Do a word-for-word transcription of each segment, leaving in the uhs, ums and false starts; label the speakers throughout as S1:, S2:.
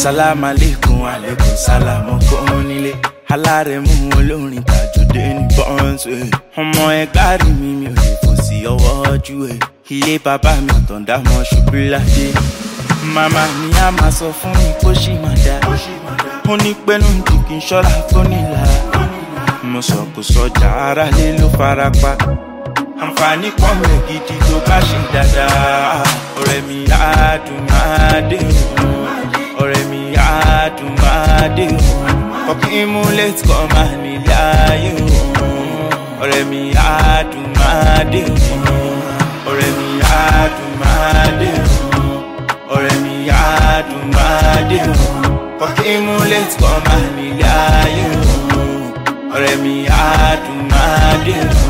S1: Salam alaikum, alaikum salam ọkọ nílé. Alárẹ̀mú olórin tàjọdé ní bọ́ǹsì. Ọmọ ẹgbàá rí mi mi ò lè fò sí ọwọ́ ojú ẹ̀. Ilé bàbá mi àtọ̀ndá mọ́ ṣubú ládé. Màmá mi á máa sọ fún mi kó ṣì máa dá. Ó ní pẹ́nu jù kí n ṣọ́ra fónílà. Mo sọ kò sọjà ara lé ló fara pa. Àǹfààní pọ̀ rẹ̀ gidi tó bá ṣe dáadáa. Ọ̀rẹ́ mi á dùn máa dé òun. Ọ̀rẹ́ mi á dùn máa dé òun. Kọ̀kí mú létí kọ́ máa nílé ayé òun. Ọ̀rẹ́ mi á dùn máa dé òun. Ọ̀rẹ́ mi á dùn máa dé òun. Ọ̀rẹ́ mi á dùn máa dé òun. Kọ̀kí mú létí kọ́ máa nílé ayé òun. Ọ̀rẹ́ mi á dùn máa dé òun.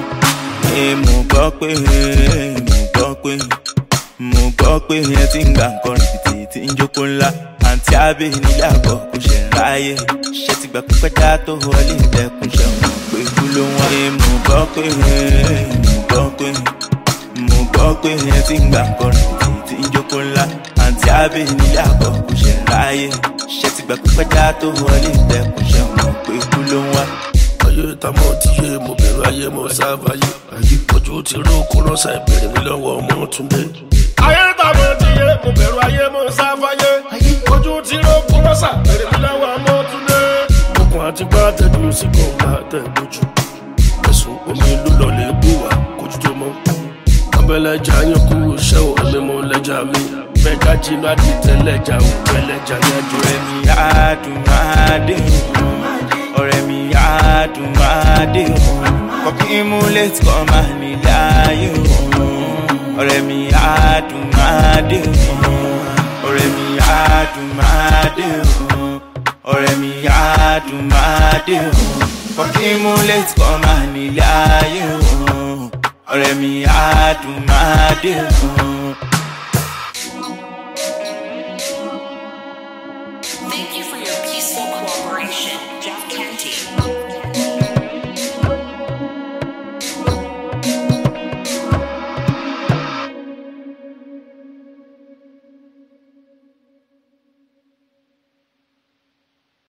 S1: Mo gbọ́ pé mo gbọ́ pé mo gbọ́ pé ẹ ti ń gbà nǹkan rìbìtì tí ń jókòó ńlá. Àǹtí Abẹ́ nílé àgọ́ kò ṣe ń ráyè. Ṣé ti gbà pípẹ́ dá tó wọlé ìdẹ́kùn ṣe wọ́n pé kú ló wọ́n. Mo gbọ́ pé mo gbọ́ pé mo gbọ́ pé ẹ ti ń gbà nǹkan rìbìtì tí ń jókòó ńlá. Àǹtí Abẹ́ nílé àgọ́ kò ṣe ń ráyè. Ṣé ti gbà pípẹ́ dá tó wọlé ìdẹ́kùn ṣe wọ́n pé kú ló wọ́n.
S2: Ayé ta mo ti yé mo bẹ̀rù ayé mo sáfàyè. Ojú ti ró kó rọ́ṣà ìbéèrè mi lọ́wọ́ ọmọ Túndé. Ayé ta mo ti yé mo bẹ̀rù ayé mo sáfàyè. Ojú ti ró kó rọ́ṣà ìbéèrè mi lọ́wọ́ ọmọ Túndé. Okùn àti gbá tẹ̀dú sí kọ̀ọ̀gá tẹ̀gbójú. Ẹ̀sùn omi ìlú lọ́lẹ̀ bù wá kójú tó mọ́. Abẹ́lẹ́jà yín kú iṣẹ́ ò ẹ̀mí mo lẹ́jà mi. Bẹ́ẹ̀ká jinú àdìtẹ́lẹ́jà ò pẹ́lẹ́jà yájú.
S1: Ọ̀rẹ́ mi á dùn máa dé òun. Ọ̀rẹ́ mi á dùn máa dé òun. Kọ̀kí mú létí kọ́ máa nílé ayé òun. Ọ̀rẹ́ mi á dùn máa dé òun. Ọ̀rẹ́ mi á dùn máa dé òun. Ọ̀rẹ́ mi á dùn máa dé òun. Kọ̀kí mú létí kọ́ máa nílé ayé òun. Ọ̀rẹ́ mi á dùn máa dé òun.
S3: Thank you for your peaceful cooperation.